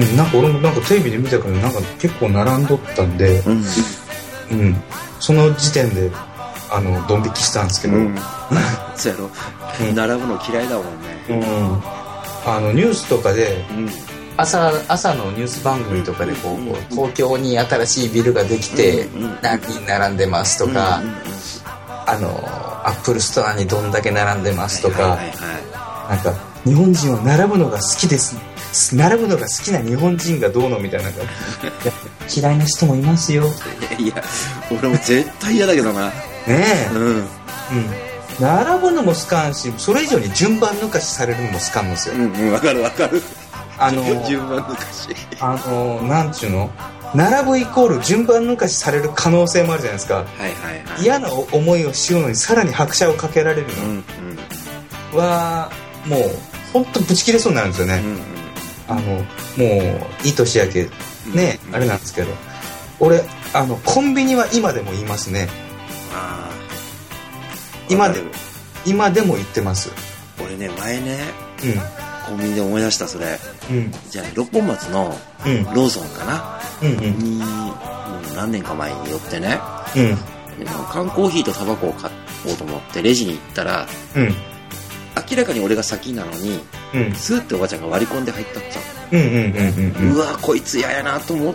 なんか俺もなんかテレビで見たからなんか結構並んどったんで、その時点でドン引きしたんですけど、 そうやろ、並ぶの嫌いだもんね。 ニュースとかで、朝のニュース番組とかでこう、東京に新しいビルができて何人並んでますとか、アップルストアにどんだけ並んでますとか、なんか日本人は並ぶのが好きです、並ぶのが好きな日本人がどうのみたいな嫌いな人もいますよ。 いや俺も絶対嫌だけどな。 ねえ、並ぶのも好かんし、それ以上に順番抜かしされるのも好かんのですよ。 わかる順番抜かし、 なんちゅうの、並ぶイコール順番抜かしされる可能性もあるじゃないですか。嫌な思いをしようのにさらに拍車をかけられるのは、もうほんとブチ切れそうになるんですよね。もういい年やけね、あれなんですけど、俺コンビニは今でも言いますね。今でも言ってます。 俺ね、前ね、コンビニで思い出したそれ、じゃあ六本松のローソンかな、にもう何年か前に寄ってね、缶コーヒーとタバコを買おうと思ってレジに行ったら、明らかに俺が先なのに、スーッておばちゃんが割り込んで入ったっちゃう。うわこいつ嫌やなと思って、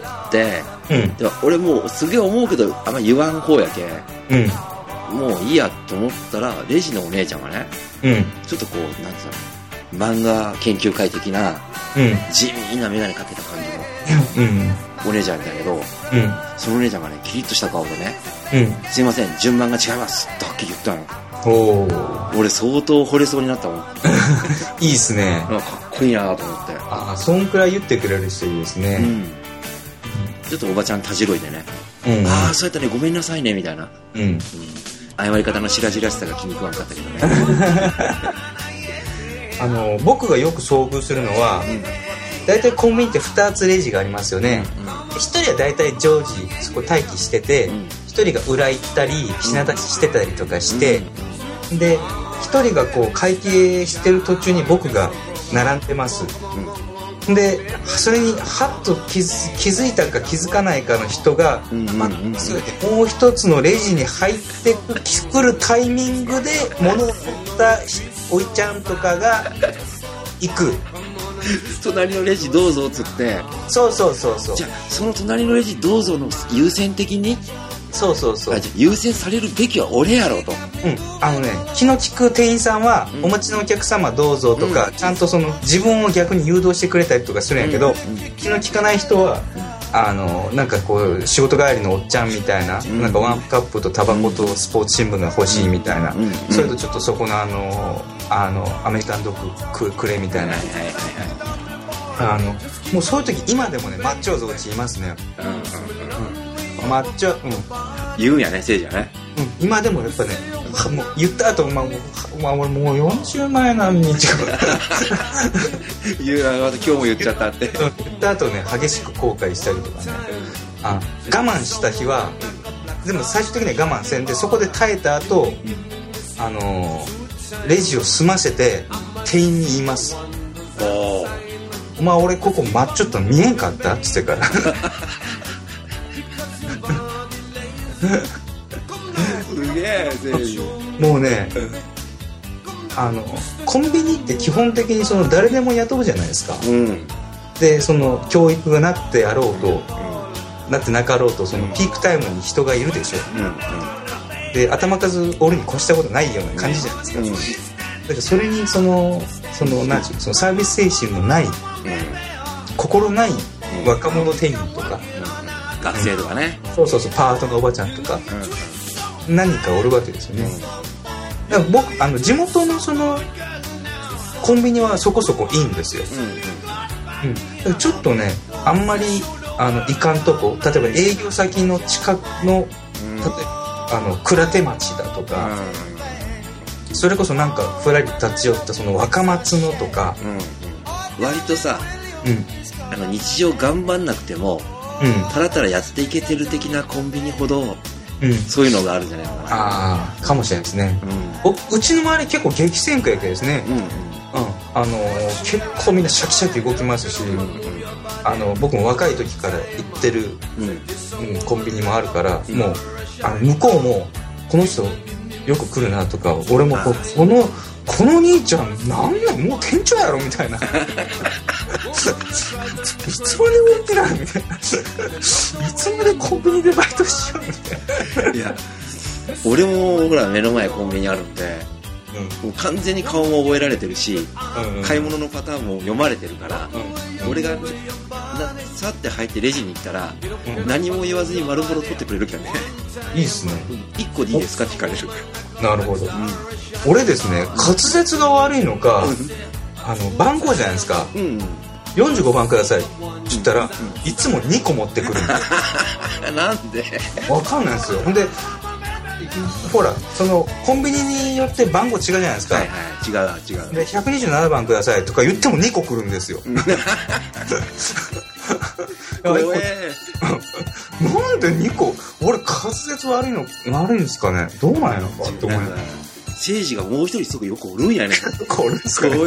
で俺もうすげえ思うけどあんま言わん方やけ、もういいやと思ったら、レジのお姉ちゃんがね、ちょっとこうなんつうの、漫画研究会的な、地味な眼鏡かけた感じの、お姉ちゃんだけど、そのお姉ちゃんがねキリッとした顔でね、すいません順番が違いますってはっきり言ったの。俺相当惚れそうになったもん。 いいっすね。 かっこいいなと思って。 そんくらい言ってくれる人いいですね。 ちょっとおばちゃんたじろいでね、そうやったね、ごめんなさいねみたいな、謝り方の白々しさが気に食わんかったけどね。僕がよく遭遇するのは、だいたいコンビニって2つレジがありますよね。1人はだいたい常時そこ待機してて、1人が裏行ったり品出ししてたりとかして、で1人がこう会計してる途中に僕が並んでます。でそれにハッと気づいたか気づかないかの人が、もう一つのレジに入ってくるタイミングで物を持ったおいちゃんとかが行く。 隣のレジどうぞっつって、 そうじゃあその隣のレジどうぞの優先的に、じゃあ優先されるべきは俺やろと。 気の利く店員さんは、お待ちのお客様どうぞとか、ちゃんとその自分を逆に誘導してくれたりとかするんやけど、気の利かない人はなんかこう仕事帰りのおっちゃんみたいな、なんかワンカップとタバコとスポーツ新聞が欲しいみたいな、それとちょっとそこのアメリカンドッグくれみたいな、もうそういう時今でもねマッチョーズおちいますね。マッチョ、 言うんやね、せいじゃね。 今でもやっぱね、もう言った後、俺もう40前なのに今日も言っちゃったって言った後ね、激しく後悔したりとかね、我慢した日はでも最終的には我慢せんで、そこで耐えた後、レジを済ませて店員に言います。お前俺ここマッチョって見えんかったって言ってからすげえ。 もうね、コンビニって基本的にその誰でも雇うじゃないですか。でその教育がなってあろうと、なってなかろうと、そのピークタイムに人がいるでしょ。で頭数俺に越したことないような感じじゃないですか。だからそれにそのなんていうの、そのサービス精神のない、心ない若者店員とか、 学生とかね、 そうパートのおばちゃんとか、何かおるわけですよね。だから僕地元のそのコンビニはそこそこいいんですよ。だからちょっとね、あんまりいかんとこ、例えば営業先の近くの、例えば倉手町だとか、それこそなんかふらり立ち寄ったその若松のとか、 割とさ、日常頑張んなくても、たらたらやっていけてる的なコンビニほど、そういうのがあるんじゃないかな。 かもしれないですね。うちの周り結構激戦区やけですね。結構みんなシャキシャキ動きますし、 僕も若い時から行ってる、コンビニもあるから、もう向こうもこの人よく来るなとか、俺もこの兄ちゃんなんなんもう店長やろみたいないつまで売ってないみたいないつまでコンビニでバイトしようみたいな。 いや俺もほら目の前コンビニあるんで、もう完全に顔も覚えられてるし、買い物のパターンも読まれてるから、俺がさって入ってレジに行ったら、何も言わずに丸ボロ取ってくれるけどね。 いいっすね。 1個でいいですかって聞かれる。 なるほど、俺ですね、滑舌が悪いのか、番号じゃないですか、45番くださいって言ったら、いつも2個持ってくるんでなんでわかんないんですよ。ほんでほらそのコンビニによって番号違うじゃないですか。 はいはい、違うで127番くださいとか言っても2個来るんですよなんで2個、俺滑舌悪いんですかね、どうなんやのかって思いながら、 政治がもう一人すぐよくおるんやねこれですかね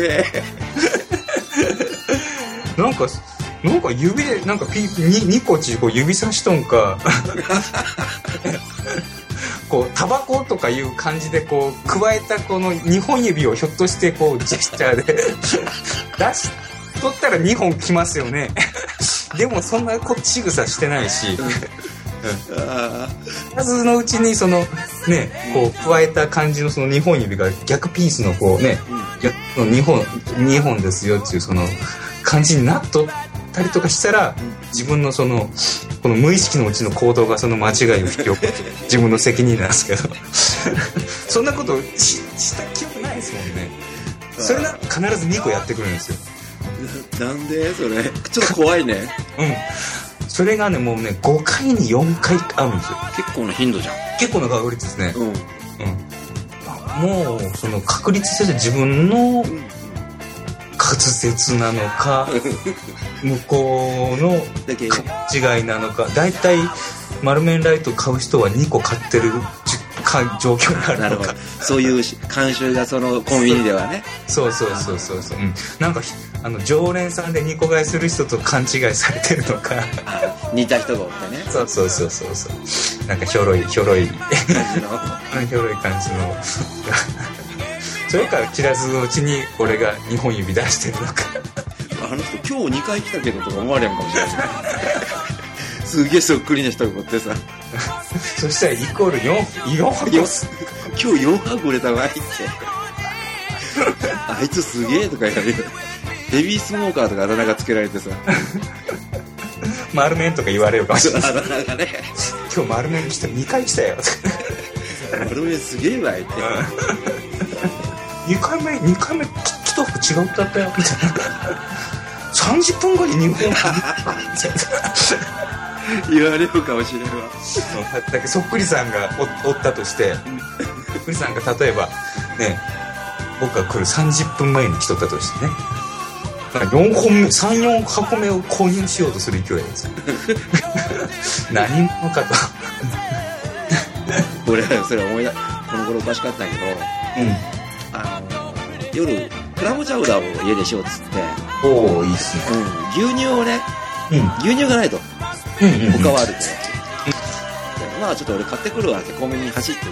なんか指でなんか2個こう指差しとんかこうタバコとかいう感じでこう加えたこの2本指をひょっとしてこうジェスチャーで出しとったら2本きますよねでもそんな仕草してないし数のうちにそのねこう加えた感じのその2本指が逆ピースのこうね逆の2本ですよっていうその感じになっとったりとかしたら、自分のこの無意識のうちの行動がその間違いを引き起こす自分の責任なんですけどそんなことした記憶ないですもんね。それなら必ず2個やってくるんですよ。 なんでそれちょっと怖いねそれがねもうね5回に4回あるんですよ。 結構な頻度じゃん。 結構な確率ですね。もうその確率せず自分の滑舌なのか向こうの違いなのか、だいたい丸麺ライト買う人は2個買ってる状況になるのか。 そういう慣習がそのコンビニではね。 そう、なんか常連さんで2個買いする人と勘違いされてるのか似た人がおってね。 そうなんかひょろい感じのそれから知らずのうちに俺が2本指出してるのかあの人今日2回来たけどとか思われんかもしれないすげえそっくりな人がおってさそしたらイコール4箱今日4箱売れたわいってあいつすげえとか言われる。ヘビースモーカーとかあだ名がつけられてさ丸麺とか言われるかもしれない。 あだ名がね今日丸麺来た2回来たよ丸麺すげえわいって 2回目1服違ったったよみたいな30分後に2本言われるかもしれんわ。 だけどそっくりさんが おったとしてそっくりさんが例えばね僕が来る30分前に来とったとしてね3-4箱目を購入しようとする勢いです何者かと俺それ思い出この頃おかしかったんやけど、夜クラムチャウダーを家でしようっつって、 おおいいっすね、 牛乳をね、牛乳がないと、他はあるって、まあちょっと俺買ってくるわってコンビニに走って行って、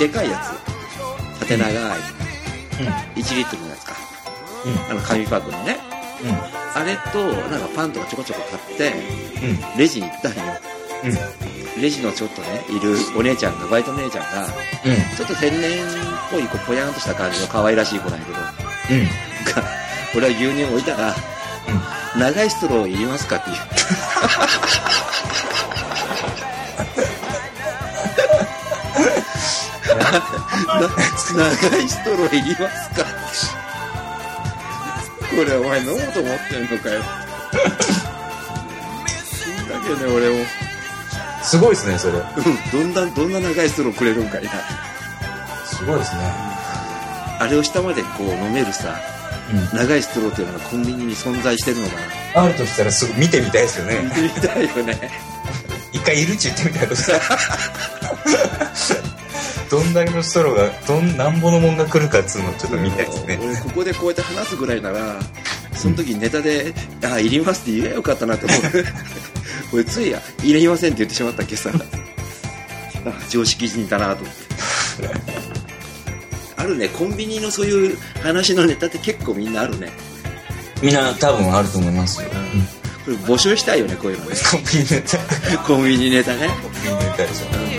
でかいやつ縦長い、1リットルのやつか、紙パックのね、あれとなんかパンとかちょこちょこ買って、レジに行ったんよ、レジのちょっとねいるお姉ちゃんがバイト姉ちゃんが、ちょっと天然っぽいぽやんとした感じの可愛らしい子なんやけど、俺は牛乳を置いたら、長いストローいりますかって言う長いストローいりますかこれお前飲もうと思ってんのかよだけどね俺もすごいですねそれ、 どんな長いストローくれるんかいな。 すごいですね。 あれを下までこう飲めるさ、長いストローっていうのがコンビニに存在してるのかな。あるとしたらすぐ見てみたいですよね。 見てみたいよね。 一回いるっち言ってみたいことさどんだけのストローがなんぼのもんが来るかっつうのをちょっと見たいですね。 俺ここでこうやって話すぐらいならその時にネタで「あ、いります」って言えばよかったなと思って俺つい「いりません」って言ってしまったっけさ常識人だなと思ってあるね、コンビニのそういう話のネタって結構みんなあるね。 みんな多分あると思いますよ、 これ募集したいよね、こういうのね。 コンビニネタコンビニネタね。 コンビニネタでしょ。